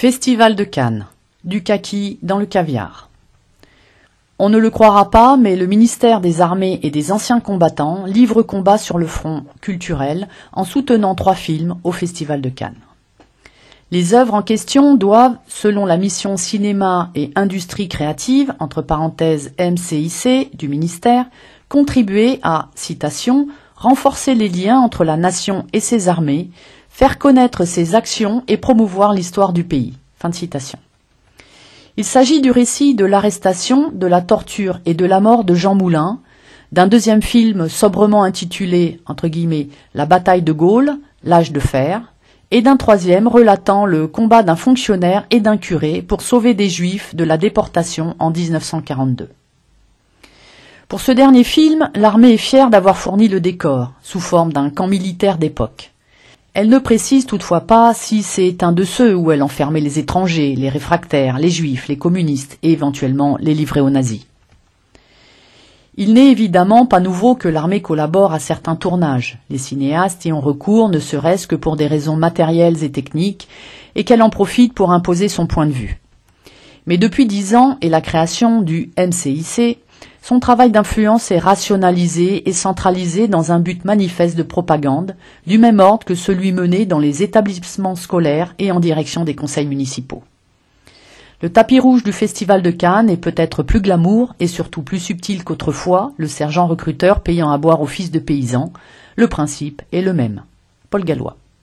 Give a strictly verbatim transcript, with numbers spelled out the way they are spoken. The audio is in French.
Festival de Cannes, du kaki dans le caviar. On ne le croira pas, mais le ministère des Armées et des Anciens Combattants livre combat sur le front culturel en soutenant trois films au Festival de Cannes. Les œuvres en question doivent, selon la mission Cinéma et Industrie Créative, entre parenthèses M C I C, du ministère, contribuer à, citation, renforcer les liens entre la nation et ses armées, faire connaître ses actions et promouvoir l'histoire du pays. Fin de citation. Il s'agit du récit de l'arrestation, de la torture et de la mort de Jean Moulin, d'un deuxième film sobrement intitulé, entre guillemets, La bataille de Gaulle, l'âge de fer, et d'un troisième relatant le combat d'un fonctionnaire et d'un curé pour sauver des Juifs de la déportation en mille neuf cent quarante-deux. Pour ce dernier film, l'armée est fière d'avoir fourni le décor, sous forme d'un camp militaire d'époque. Elle ne précise toutefois pas si c'est un de ceux où elle enfermait les étrangers, les réfractaires, les juifs, les communistes et éventuellement les livrait aux nazis. Il n'est évidemment pas nouveau que l'armée collabore à certains tournages. Les cinéastes y ont recours ne serait-ce que pour des raisons matérielles et techniques et qu'elle en profite pour imposer son point de vue. Mais depuis dix ans et la création du M C I C, son travail d'influence est rationalisé et centralisé dans un but manifeste de propagande, du même ordre que celui mené dans les établissements scolaires et en direction des conseils municipaux. Le tapis rouge du Festival de Cannes est peut-être plus glamour et surtout plus subtil qu'autrefois, le sergent recruteur payant à boire aux fils de paysans. Le principe est le même. Paul Gallois.